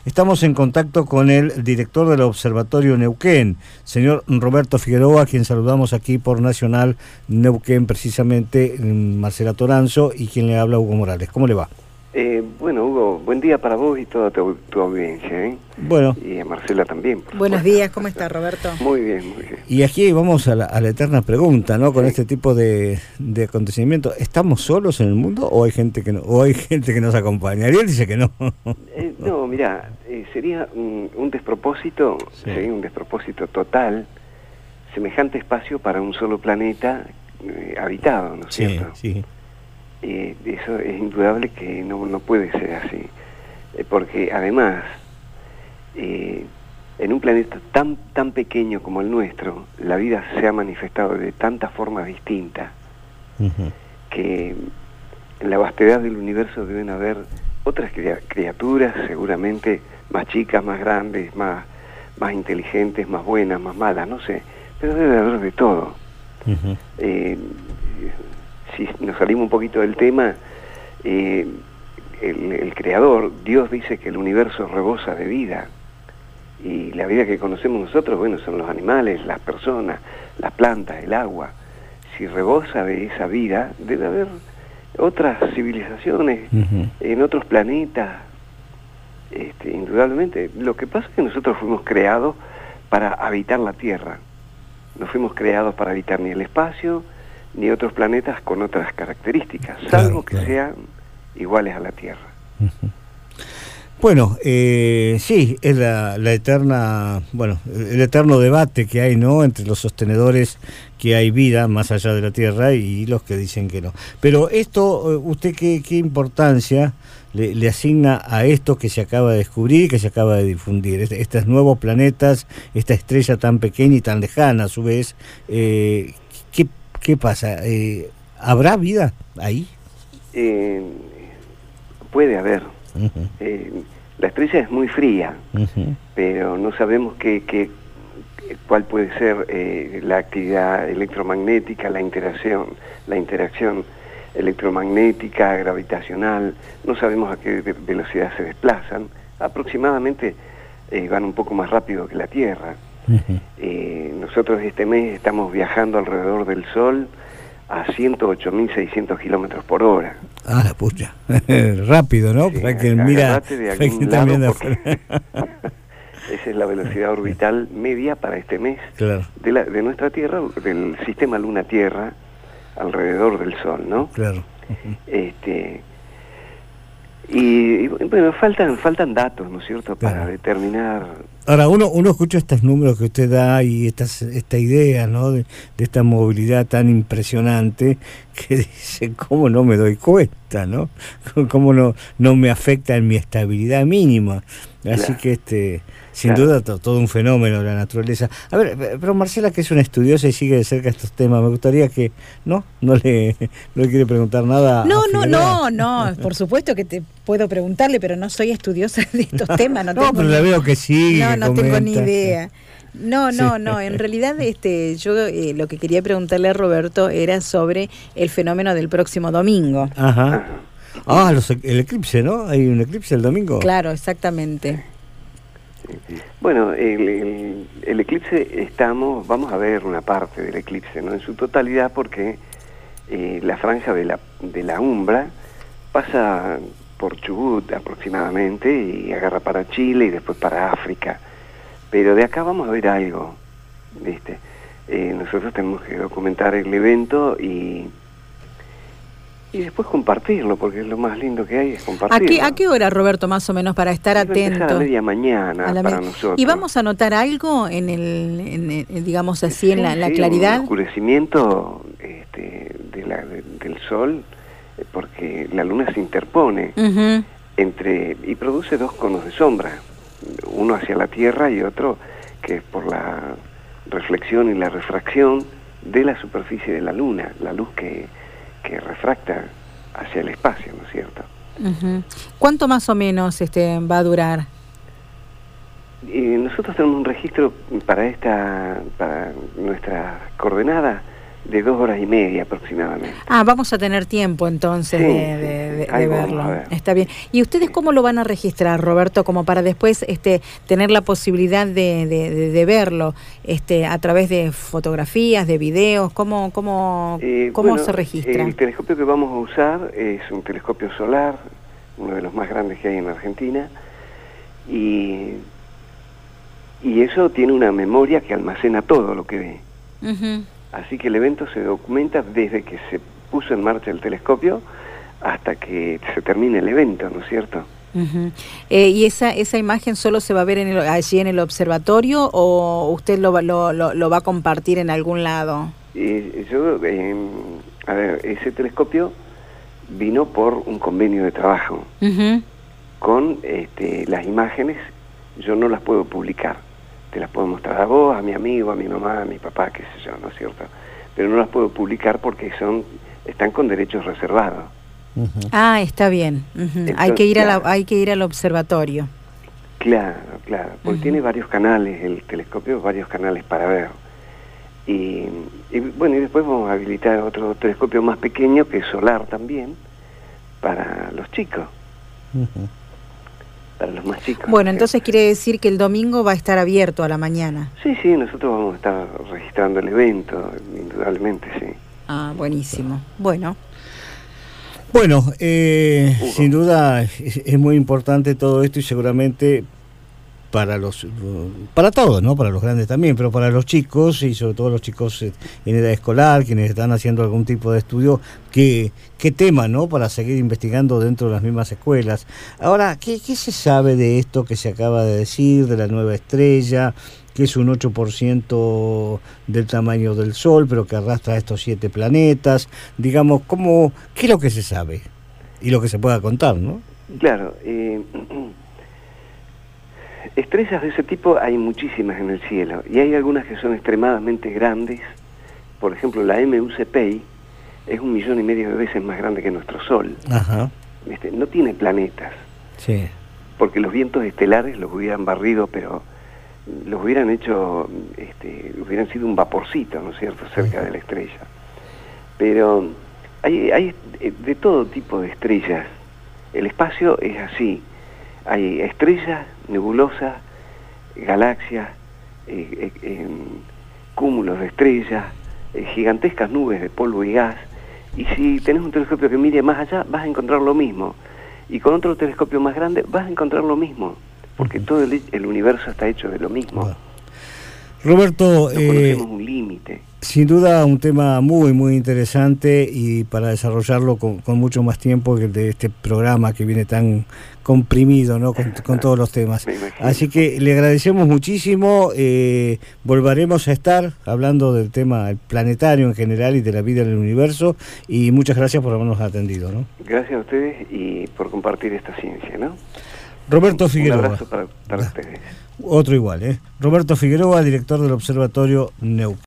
Estamos en contacto con el director del Observatorio Neuquén, señor Roberto Figueroa, a quien saludamos aquí por Nacional Neuquén, precisamente Marcela Toranzo, y quien le habla, Hugo Morales. ¿Cómo le va? Bueno, Hugo, buen día para vos y toda tu audiencia, ¿eh? Bueno. Y a Marcela también. Buenos días, ¿cómo está, Roberto? Muy bien, muy bien. Y aquí vamos a la eterna pregunta, ¿no? Con este tipo de acontecimientos, ¿estamos solos en el mundo o hay gente que no, o hay gente que nos acompaña? Ariel dice que no. No, mirá, sería un despropósito, sería un despropósito total, semejante espacio para un solo planeta habitado, ¿no es cierto? Sí. Eso es indudable que no puede ser así, porque además en un planeta tan pequeño como el nuestro, la vida se ha manifestado de tantas formas distintas, que en la vastedad del universo deben haber otras criaturas, seguramente más chicas, más grandes, más inteligentes, más buenas, más malas, no sé, pero debe haber de todo. Si nos salimos un poquito del tema, el creador, Dios, dice que el universo rebosa de vida, y la vida que conocemos nosotros, bueno, son los animales, las personas, las plantas, el agua. Si rebosa de esa vida, debe haber otras civilizaciones en otros planetas, indudablemente. Lo que pasa es que nosotros fuimos creados para habitar la Tierra, no fuimos creados para habitar ni el espacio, ni otros planetas con otras características, salvo que sean iguales a la Tierra. Bueno, sí, es la eterna, bueno, el eterno debate que hay, ¿no?, entre los sostenedores que hay vida más allá de la Tierra y los que dicen que no. Pero esto, ¿usted qué importancia le asigna a esto que se acaba de descubrir, que se acaba de difundir? Estos nuevos planetas, esta estrella tan pequeña y tan lejana a su vez, ¿qué pasa? ¿Habrá vida ahí? Puede haber. La estrella es muy fría, pero no sabemos cuál puede ser la actividad electromagnética, la interacción electromagnética, gravitacional. No sabemos a qué velocidad se desplazan. Aproximadamente van un poco más rápido que la Tierra. Nosotros este mes estamos viajando alrededor del Sol a 108.600 kilómetros por hora. Ah, la pucha. Rápido, ¿no? Sí, para que mira, de algún lado porque esa es la velocidad orbital media para este mes, claro, de nuestra Tierra, del sistema Luna-Tierra, alrededor del Sol, ¿no? Claro. Y bueno, faltan datos, ¿no es cierto?, para determinar. Ahora, uno escucha estos números que usted da y esta idea, ¿no?, de esta movilidad tan impresionante, que dice, ¿cómo no me doy cuenta, no? ¿Cómo no me afecta en mi estabilidad mínima? Así que sin duda todo un fenómeno de la naturaleza. A ver, pero Marcela, que es una estudiosa y sigue de cerca estos temas, me gustaría que no le quiere preguntar nada. No, por supuesto que te puedo preguntarle, pero no soy estudiosa de estos temas. No, pero la veo que sí. No tengo ni idea. No, en realidad yo lo que quería preguntarle a Roberto era sobre el fenómeno del próximo domingo. Ajá. El eclipse, ¿no? ¿Hay un eclipse el domingo? Claro, exactamente. Bueno, el eclipse vamos a ver una parte del eclipse, no en su totalidad, porque la franja de la umbra pasa por Chubut aproximadamente y agarra para Chile y después para África. Pero de acá vamos a ver algo, ¿viste? Nosotros tenemos que documentar el evento y después compartirlo, porque es lo más lindo que hay, es compartirlo. ¿A qué hora, Roberto, más o menos, para estar atento? A media mañana para nosotros. ¿Y vamos a notar algo digamos así, en la claridad? Un oscurecimiento del sol, porque la luna se interpone y produce dos conos de sombra, uno hacia la Tierra y otro que es por la reflexión y la refracción de la superficie de la luna, la luz que refracta hacia el espacio, ¿no es cierto? ¿Cuánto más o menos va a durar? Nosotros tenemos un registro para nuestra coordenada de 2 horas y media aproximadamente. Ah, vamos a tener tiempo entonces Sí, de ahí verlo. vamos a ver. Está bien. ¿Y ustedes cómo lo van a registrar, Roberto, como para después tener la posibilidad de verlo a través de fotografías, de videos? ¿Cómo Bueno, se registra? El telescopio que vamos a usar es un telescopio solar, uno de los más grandes que hay en Argentina, y eso tiene una memoria que almacena todo lo que ve. Uh-huh. Así que el evento se documenta desde que se puso en marcha el telescopio hasta que se termine el evento, ¿no es cierto? Uh-huh. ¿Y esa imagen solo se va a ver allí en el observatorio o usted lo va a compartir en algún lado? A ver, ese telescopio vino por un convenio de trabajo. Uh-huh. Con las imágenes yo no las puedo publicar. Te las puedo mostrar a vos, a mi amigo, a mi mamá, a mi papá, qué sé yo, ¿no es cierto? Pero no las puedo publicar porque están con derechos reservados. Uh-huh. Ah, está bien. Uh-huh. Entonces, hay que ir al observatorio. Claro, porque Uh-huh. tiene varios canales, el telescopio, varios canales para ver. Y bueno, y después vamos a habilitar otro telescopio más pequeño, que es solar también, para los chicos. Uh-huh. Para los más chicos. Bueno, entonces quiere decir que el domingo va a estar abierto a la mañana. Sí, nosotros vamos a estar registrando el evento, indudablemente, sí. Ah, buenísimo. Bueno, sin duda es muy importante todo esto y seguramente para todos, ¿no? Para los grandes también, pero para los chicos y sobre todo los chicos en edad escolar, quienes están haciendo algún tipo de estudio, qué tema, ¿no? Para seguir investigando dentro de las mismas escuelas. Ahora, ¿qué se sabe de esto que se acaba de decir, de la nueva estrella, que es un 8% del tamaño del Sol, pero que arrastra estos 7 planetas? Digamos, ¿qué es lo que se sabe? Y lo que se pueda contar, ¿no? Claro, estrellas de ese tipo hay muchísimas en el cielo, y hay algunas que son extremadamente grandes. Por ejemplo, la MUCPI es 1,5 millones de veces más grande que nuestro Sol. Ajá. No tiene planetas. Sí. Porque los vientos estelares los hubieran barrido, pero los hubieran hecho, hubieran sido un vaporcito, ¿no es cierto?, cerca de la estrella. Pero hay de todo tipo de estrellas. El espacio es así. Hay estrellas, nebulosas, galaxias, cúmulos de estrellas, gigantescas nubes de polvo y gas. Y si tenés un telescopio que mire más allá, vas a encontrar lo mismo. Y con otro telescopio más grande vas a encontrar lo mismo. Porque todo el universo está hecho de lo mismo. Bueno. Roberto, no conocemos un límite. Sin duda un tema muy, muy interesante y para desarrollarlo con mucho más tiempo que el de este programa que viene tan comprimido, ¿no? con todos los temas. Así que le agradecemos muchísimo. Volveremos a estar hablando del tema planetario en general y de la vida en el universo, y muchas gracias por habernos atendido, ¿no? Gracias a ustedes y por compartir esta ciencia, ¿no? Roberto Figueroa. Un abrazo para ustedes. Otro igual, ¿eh? Roberto Figueroa, director del Observatorio Neuquén.